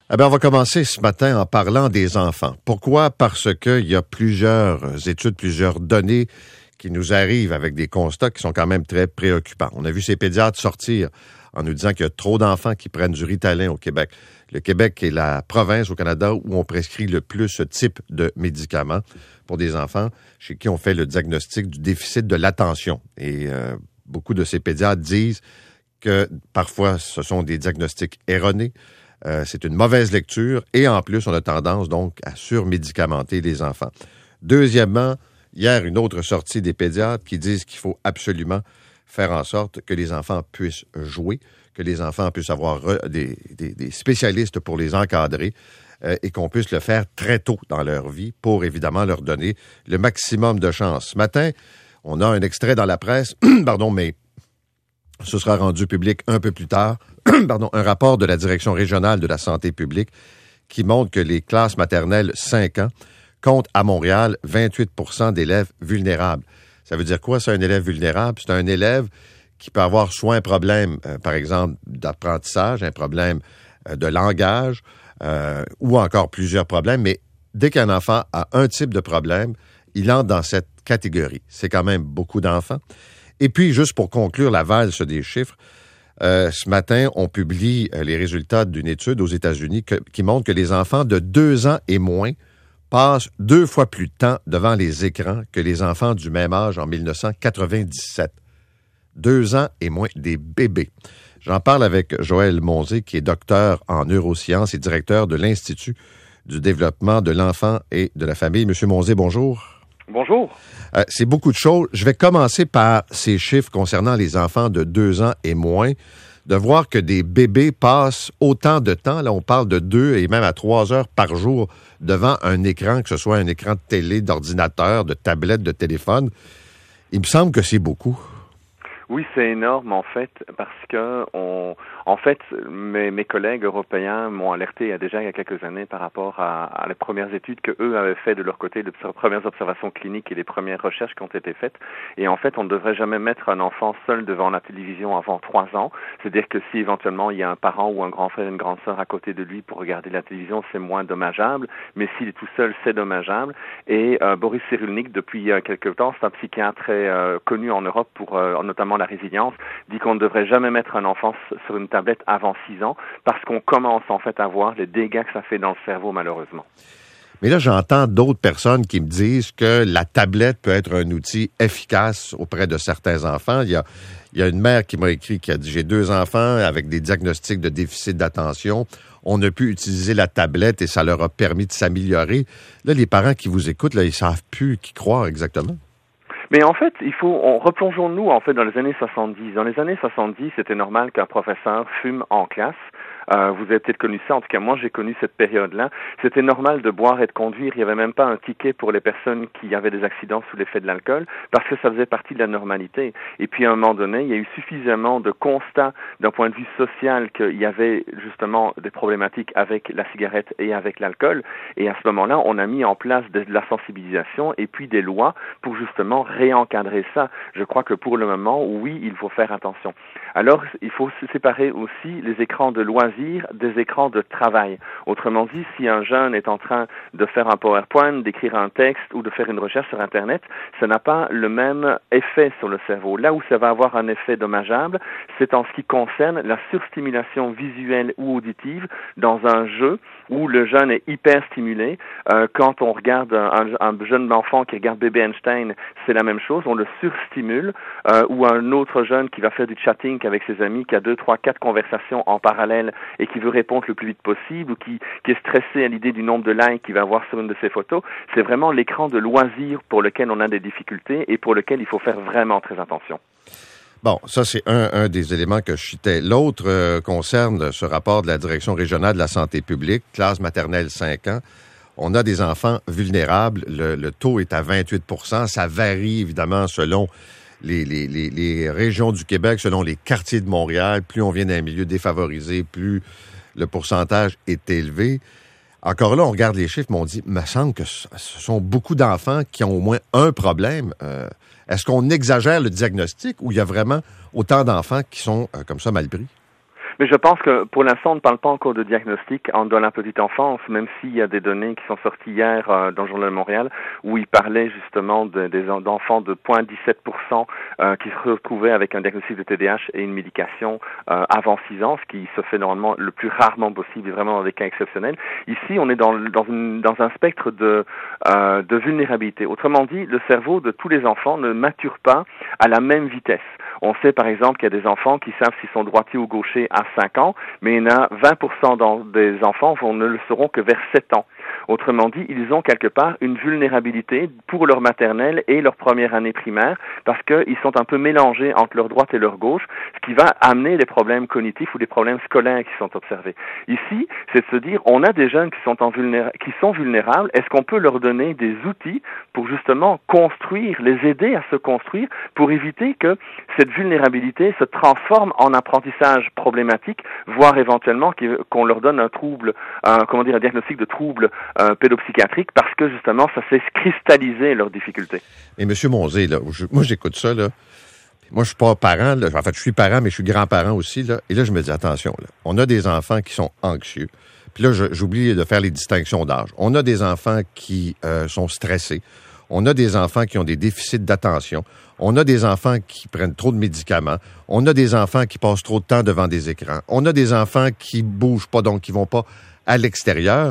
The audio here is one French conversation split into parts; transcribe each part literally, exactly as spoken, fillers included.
Eh bien, on va commencer ce matin en parlant des enfants. Pourquoi? Parce qu'il y a plusieurs études, plusieurs données qui nous arrivent avec des constats qui sont quand même très préoccupants. On a vu ces pédiatres sortir en nous disant qu'il y a trop d'enfants qui prennent du Ritalin au Québec. Le Québec est la province au Canada où on prescrit le plus ce type de médicaments pour des enfants chez qui on fait le diagnostic du déficit de l'attention. Et euh, beaucoup de ces pédiatres disent que parfois ce sont des diagnostics erronés. Euh, c'est une mauvaise lecture et en plus, on a tendance donc à surmédicamenter les enfants. Deuxièmement, hier, une autre sortie des pédiatres qui disent qu'il faut absolument faire en sorte que les enfants puissent jouer, que les enfants puissent avoir des, des, des spécialistes pour les encadrer euh, et qu'on puisse le faire très tôt dans leur vie pour évidemment leur donner le maximum de chance. Ce matin, on a un extrait dans la presse, pardon, mais ce sera rendu public un peu plus tard, pardon, un rapport de la Direction régionale de la santé publique qui montre que les classes maternelles cinq ans comptent à Montréal vingt-huit pour cent d'élèves vulnérables. Ça veut dire quoi, ça, un élève vulnérable? C'est un élève qui peut avoir soit un problème, euh, par exemple, d'apprentissage, un problème euh, de langage, euh, ou encore plusieurs problèmes, mais dès qu'un enfant a un type de problème, il entre dans cette catégorie. C'est quand même beaucoup d'enfants. Et puis, juste pour conclure la valse des chiffres, euh, ce matin, on publie euh, les résultats d'une étude aux États-Unis que, qui montre que les enfants de deux ans et moins passent deux fois plus de temps devant les écrans que les enfants du même âge en dix-neuf cent quatre-vingt-dix-sept. Deux ans et moins, des bébés. J'en parle avec Joël Monzé, qui est docteur en neurosciences et directeur de l'Institut du développement de l'enfant et de la famille. Monsieur Monzé, bonjour. Bonjour. Euh, c'est beaucoup de choses. Je vais commencer par ces chiffres concernant les enfants de deux ans et moins. De voir que des bébés passent autant de temps, là on parle de deux et même à trois heures par jour devant un écran, que ce soit un écran de télé, d'ordinateur, de tablette, de téléphone, il me semble que c'est beaucoup. Oui, c'est énorme en fait, parce que on, en fait, mes, mes collègues européens m'ont alerté il y a déjà il y a quelques années par rapport à, à les premières études que eux avaient fait de leur côté, les premières observations cliniques et les premières recherches qui ont été faites. Et en fait, on ne devrait jamais mettre un enfant seul devant la télévision avant trois ans. C'est-à-dire que si éventuellement il y a un parent ou un grand frère, une grande sœur à côté de lui pour regarder la télévision, c'est moins dommageable. Mais s'il est tout seul, c'est dommageable. Et euh, Boris Cyrulnik, depuis euh, quelques temps, c'est un psychiatre très euh, connu en Europe pour euh, notamment la résilience, dit qu'on ne devrait jamais mettre un enfant sur une tablette avant six ans parce qu'on commence en fait à voir les dégâts que ça fait dans le cerveau malheureusement. Mais là, j'entends d'autres personnes qui me disent que la tablette peut être un outil efficace auprès de certains enfants. Il y a, il y a une mère qui m'a écrit qui a dit « J'ai deux enfants avec des diagnostics de déficit d'attention. On a pu utiliser la tablette et ça leur a permis de s'améliorer. » Là, les parents qui vous écoutent, là, ils savent plus qui croire exactement. Mais en fait, il faut, on, replongeons-nous en fait dans les années soixante-dix. Dans les années soixante-dix, c'était normal qu'un professeur fume en classe. Euh, vous avez peut-être connu ça, en tout cas moi j'ai connu cette période-là. C'était normal de boire et de conduire, il n'y avait même pas un ticket pour les personnes qui avaient des accidents sous l'effet de l'alcool, parce que ça faisait partie de la normalité. Et puis à un moment donné, il y a eu suffisamment de constats d'un point de vue social qu'il y avait justement des problématiques avec la cigarette et avec l'alcool, et à ce moment-là, on a mis en place de la sensibilisation et puis des lois pour justement réencadrer ça. Je crois que pour le moment, oui, il faut faire attention. Alors, il faut séparer aussi les écrans de loisirs des écrans de travail. Autrement dit, si un jeune est en train de faire un PowerPoint, d'écrire un texte ou de faire une recherche sur Internet, ça n'a pas le même effet sur le cerveau. Là où ça va avoir un effet dommageable, c'est en ce qui concerne la surstimulation visuelle ou auditive dans un jeu où le jeune est hyper stimulé. Euh, quand on regarde un, un jeune enfant qui regarde Bébé Einstein, c'est la même chose, on le surstimule. Euh, ou un autre jeune qui va faire du chatting avec ses amis, qui a deux, trois, quatre conversations en parallèle et qui veut répondre le plus vite possible ou qui, qui est stressé à l'idée du nombre de likes qu'il va avoir sur une de ses photos, c'est vraiment l'écran de loisir pour lequel on a des difficultés et pour lequel il faut faire vraiment très attention. Bon, ça, c'est un, un des éléments que je citais. L'autre euh, concerne ce rapport de la Direction régionale de la santé publique, classe maternelle cinq ans. On a des enfants vulnérables. Le, le taux est à vingt-huit pour cent. Ça varie, évidemment, selon les, les, les, les régions du Québec, selon les quartiers de Montréal. Plus on vient d'un milieu défavorisé, plus le pourcentage est élevé. Encore là, on regarde les chiffres, mais on dit, il me semble que ce sont beaucoup d'enfants qui ont au moins un problème. Euh, est-ce qu'on exagère le diagnostic ou il y a vraiment autant d'enfants qui sont euh, comme ça mal pris? Mais je pense que pour l'instant, on ne parle pas encore de diagnostic dans la petite enfance, même s'il y a des données qui sont sorties hier euh, dans le Journal de Montréal, où il parlait justement de, des d'enfants de zéro virgule dix-sept pour cent euh, qui se retrouvaient avec un diagnostic de T D A H et une médication euh, avant six ans, ce qui se fait normalement le plus rarement possible, et vraiment dans des cas exceptionnels. Ici, on est dans, dans, une, dans un spectre de, euh, de vulnérabilité. Autrement dit, le cerveau de tous les enfants ne mature pas à la même vitesse. On sait par exemple qu'il y a des enfants qui savent s'ils sont droitiers ou gauchers à cinq ans, mais il y en a vingt pour cent des enfants qui ne le sauront que vers sept ans. Autrement dit, ils ont quelque part une vulnérabilité pour leur maternelle et leur première année primaire parce qu'ils sont un peu mélangés entre leur droite et leur gauche, ce qui va amener des problèmes cognitifs ou des problèmes scolaires qui sont observés. Ici, c'est de se dire, on a des jeunes qui sont, en vulnéra- qui sont vulnérables, est-ce qu'on peut leur donner des outils pour justement construire, les aider à se construire pour éviter que cette vulnérabilité se transforme en apprentissage problématique, voire éventuellement qu'on leur donne un trouble, un, comment dire, un diagnostic de trouble euh, pédopsychiatrique parce que justement ça s'est cristallisé leurs difficultés. Et M. Monzé, là, je, moi j'écoute ça, là. Moi, je suis pas parent, là. En fait, je suis parent, mais je suis grand-parent aussi, là. Et là, je me dis, attention, là, on a des enfants qui sont anxieux. Puis là, je, j'oublie de faire les distinctions d'âge. On a des enfants qui euh, sont stressés. On a des enfants qui ont des déficits d'attention. On a des enfants qui prennent trop de médicaments. On a des enfants qui passent trop de temps devant des écrans. On a des enfants qui bougent pas, donc qui vont pas à l'extérieur.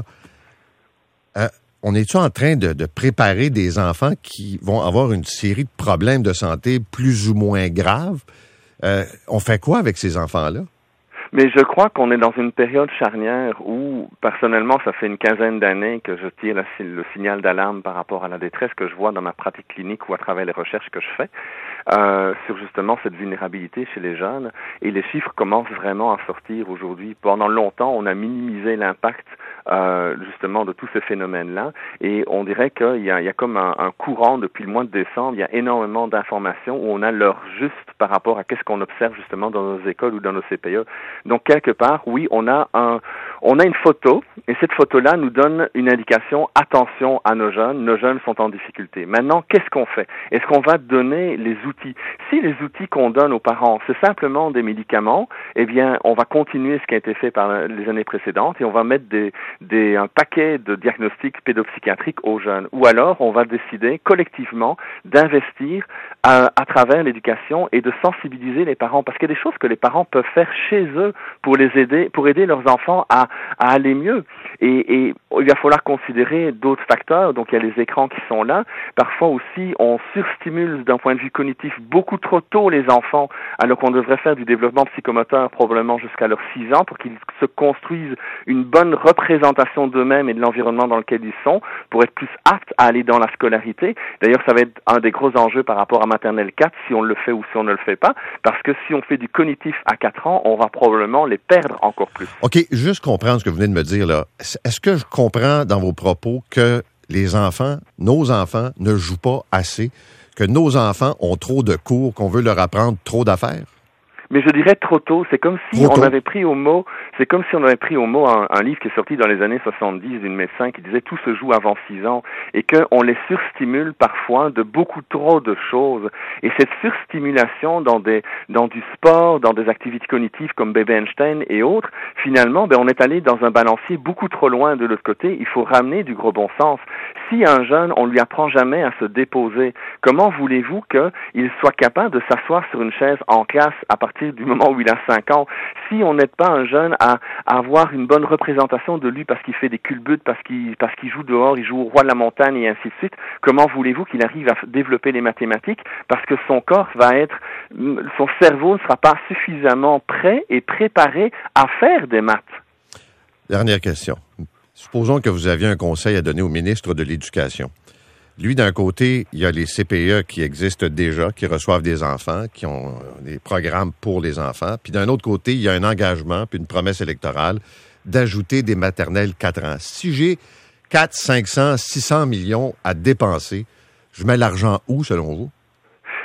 Euh, on est-tu en train de, de préparer des enfants qui vont avoir une série de problèmes de santé plus ou moins graves? Euh, on fait quoi avec ces enfants-là? Mais je crois qu'on est dans une période charnière où, personnellement, ça fait une quinzaine d'années que je tire le signal d'alarme par rapport à la détresse que je vois dans ma pratique clinique ou à travers les recherches que je fais euh, sur justement cette vulnérabilité chez les jeunes. Et les chiffres commencent vraiment à sortir aujourd'hui. Pendant longtemps, on a minimisé l'impact euh, justement de tous ces phénomènes-là. Et on dirait qu'il y a, il y a comme un, un courant depuis le mois de décembre. Il y a énormément d'informations où on a l'heure juste par rapport à qu'est-ce qu'on observe justement dans nos écoles ou dans nos C P E. Donc, quelque part, oui, on a un, on a une photo, et cette photo-là nous donne une indication, attention à nos jeunes, nos jeunes sont en difficulté. Maintenant, qu'est-ce qu'on fait? Est-ce qu'on va donner les outils? Si les outils qu'on donne aux parents, c'est simplement des médicaments, eh bien, on va continuer ce qui a été fait par les années précédentes, et on va mettre des, des, un paquet de diagnostics pédopsychiatriques aux jeunes. Ou alors, on va décider collectivement d'investir à, à travers l'éducation et de sensibiliser les parents, parce qu'il y a des choses que les parents peuvent faire chez eux pour les aider, pour aider leurs enfants à, à aller mieux. Et, et il va falloir considérer d'autres facteurs. Donc, il y a les écrans qui sont là. Parfois aussi, on surstimule d'un point de vue cognitif beaucoup trop tôt les enfants, alors qu'on devrait faire du développement psychomoteur probablement jusqu'à leurs six ans pour qu'ils se construisent une bonne représentation d'eux-mêmes et de l'environnement dans lequel ils sont pour être plus aptes à aller dans la scolarité. D'ailleurs, ça va être un des gros enjeux par rapport à maternelle quatre, si on le fait ou si on ne le fait pas, parce que si on fait du cognitif à quatre ans, on va probablement les perdre encore plus. OK, juste comprendre ce que vous venez de me dire, là. Est-ce que je comprends dans vos propos que les enfants, nos enfants, ne jouent pas assez, que nos enfants ont trop de cours, qu'on veut leur apprendre trop d'affaires? Mais je dirais trop tôt. C'est comme si on avait pris au mot, c'est comme si on avait pris au mot un, un livre qui est sorti dans les années soixante-dix d'une médecin qui disait tout se joue avant six ans et qu'on les surstimule parfois de beaucoup trop de choses. Et cette surstimulation dans des, dans du sport, dans des activités cognitives comme Baby Einstein et autres, finalement, ben, on est allé dans un balancier beaucoup trop loin de l'autre côté. Il faut ramener du gros bon sens. Si un jeune, on lui apprend jamais à se déposer, comment voulez-vous qu'il soit capable de s'asseoir sur une chaise en classe à partir du moment où il a cinq ans? Si on n'aide pas un jeune à, à avoir une bonne représentation de lui parce qu'il fait des culbutes, parce qu'il, parce qu'il joue dehors, il joue au roi de la montagne et ainsi de suite, comment voulez-vous qu'il arrive à développer les mathématiques? Parce que son corps va être, son cerveau ne sera pas suffisamment prêt et préparé à faire des maths. Dernière question. Supposons que vous aviez un conseil à donner au ministre de l'Éducation. Lui, d'un côté, il y a les C P E qui existent déjà, qui reçoivent des enfants, qui ont des programmes pour les enfants. Puis d'un autre côté, il y a un engagement puis une promesse électorale d'ajouter des maternelles quatre ans. Si j'ai quatre cents, cinq cents, six cents millions à dépenser, je mets l'argent où, selon vous?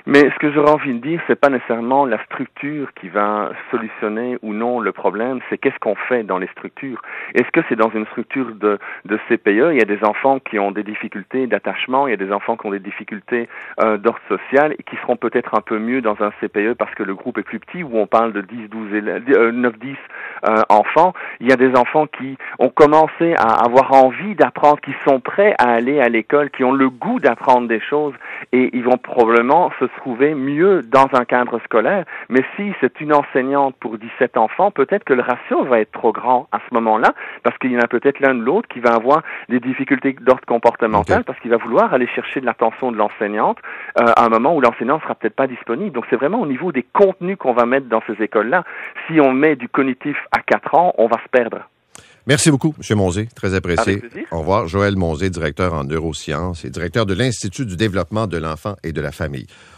Mais ce que j'aurais envie de dire, c'est pas nécessairement la structure qui va solutionner ou non le problème, c'est qu'est-ce qu'on fait dans les structures. Est-ce que c'est dans une structure de, de C P E, il y a des enfants qui ont des difficultés d'attachement, il y a des enfants qui ont des difficultés euh, d'ordre social et qui seront peut-être un peu mieux dans un C P E parce que le groupe est plus petit, où on parle de dix, douze, neuf, dix euh, enfants. Il y a des enfants qui ont commencé à avoir envie d'apprendre, qui sont prêts à aller à l'école, qui ont le goût d'apprendre des choses et ils vont probablement se trouver mieux dans un cadre scolaire. Mais si c'est une enseignante pour dix-sept enfants, peut-être que le ratio va être trop grand à ce moment-là parce qu'il y en a peut-être l'un de l'autre qui va avoir des difficultés d'ordre comportemental okay. parce qu'il va vouloir aller chercher de l'attention de l'enseignante euh, à un moment où l'enseignant ne sera peut-être pas disponible. Donc c'est vraiment au niveau des contenus qu'on va mettre dans ces écoles-là. Si on met du cognitif à quatre ans, on va se perdre. Merci beaucoup, M. Monzé. Très apprécié. Au revoir. Joël Monzé, directeur en neurosciences et directeur de l'Institut du développement de l'enfant et de la famille.